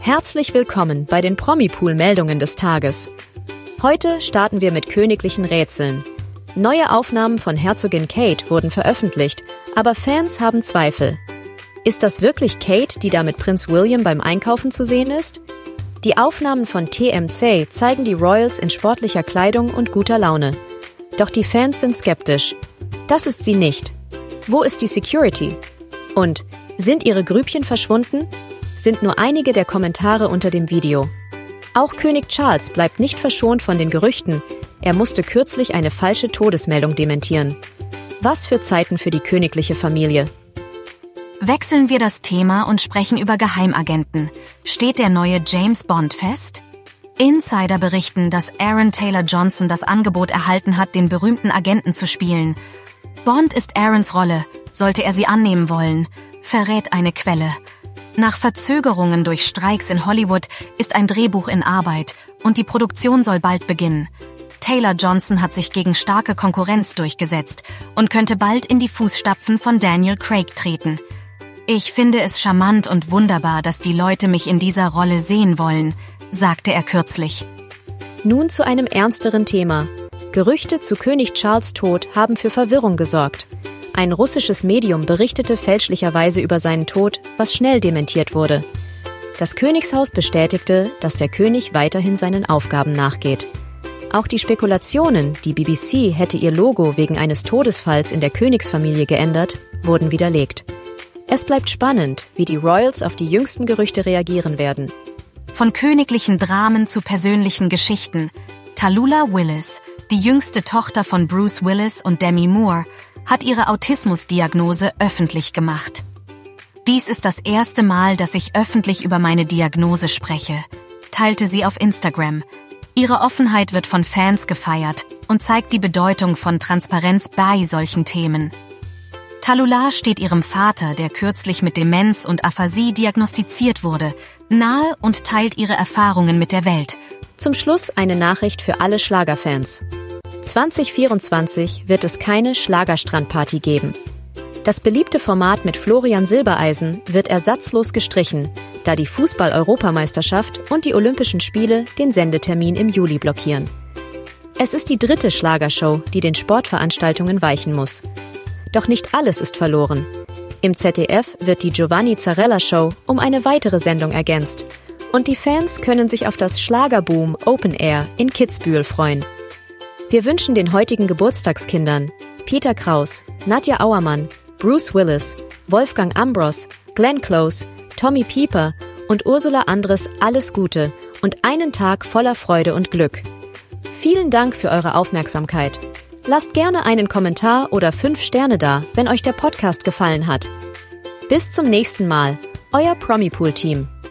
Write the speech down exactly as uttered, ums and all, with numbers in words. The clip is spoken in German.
Herzlich willkommen bei den Promi-Pool-Meldungen des Tages. Heute starten wir mit königlichen Rätseln. Neue Aufnahmen von Herzogin Kate wurden veröffentlicht, aber Fans haben Zweifel. Ist das wirklich Kate, die da mit Prinz William beim Einkaufen zu sehen ist? Die Aufnahmen von T M Z zeigen die Royals in sportlicher Kleidung und guter Laune. Doch die Fans sind skeptisch. Das ist sie nicht. Wo ist die Security? Und sind ihre Grübchen verschwunden? Sind nur einige der Kommentare unter dem Video. Auch König Charles bleibt nicht verschont von den Gerüchten. Er musste kürzlich eine falsche Todesmeldung dementieren. Was für Zeiten für die königliche Familie. Wechseln wir das Thema und sprechen über Geheimagenten. Steht der neue James Bond fest? Insider berichten, dass Aaron Taylor Johnson das Angebot erhalten hat, den berühmten Agenten zu spielen. Bond ist Aarons Rolle, sollte er sie annehmen wollen, verrät eine Quelle. Nach Verzögerungen durch Streiks in Hollywood ist ein Drehbuch in Arbeit und die Produktion soll bald beginnen. Taylor Johnson hat sich gegen starke Konkurrenz durchgesetzt und könnte bald in die Fußstapfen von Daniel Craig treten. Ich finde es charmant und wunderbar, dass die Leute mich in dieser Rolle sehen wollen, sagte er kürzlich. Nun zu einem ernsteren Thema. Gerüchte zu König Charles' Tod haben für Verwirrung gesorgt. Ein russisches Medium berichtete fälschlicherweise über seinen Tod, was schnell dementiert wurde. Das Königshaus bestätigte, dass der König weiterhin seinen Aufgaben nachgeht. Auch die Spekulationen, die B B C hätte ihr Logo wegen eines Todesfalls in der Königsfamilie geändert, wurden widerlegt. Es bleibt spannend, wie die Royals auf die jüngsten Gerüchte reagieren werden. Von königlichen Dramen zu persönlichen Geschichten. Tallulah Willis, die jüngste Tochter von Bruce Willis und Demi Moore, hat ihre Autismusdiagnose öffentlich gemacht. Dies ist das erste Mal, dass ich öffentlich über meine Diagnose spreche, teilte sie auf Instagram. Ihre Offenheit wird von Fans gefeiert und zeigt die Bedeutung von Transparenz bei solchen Themen. Tallulah steht ihrem Vater, der kürzlich mit Demenz und Aphasie diagnostiziert wurde, nahe und teilt ihre Erfahrungen mit der Welt. Zum Schluss eine Nachricht für alle Schlagerfans. zwanzig vierundzwanzig wird es keine Schlagerstrandparty geben. Das beliebte Format mit Florian Silbereisen wird ersatzlos gestrichen, da die Fußball-Europameisterschaft und die Olympischen Spiele den Sendetermin im Juli blockieren. Es ist die dritte Schlagershow, die den Sportveranstaltungen weichen muss. Doch nicht alles ist verloren. Im Z D F wird die Giovanni Zarella Show um eine weitere Sendung ergänzt. Und die Fans können sich auf das Schlagerboom Open Air in Kitzbühel freuen. Wir wünschen den heutigen Geburtstagskindern Peter Kraus, Nadja Auermann, Bruce Willis, Wolfgang Ambros, Glenn Close, Tommy Pieper und Ursula Andres alles Gute und einen Tag voller Freude und Glück. Vielen Dank für eure Aufmerksamkeit. Lasst gerne einen Kommentar oder fünf Sterne da, wenn euch der Podcast gefallen hat. Bis zum nächsten Mal, euer Promi-Pool-Team.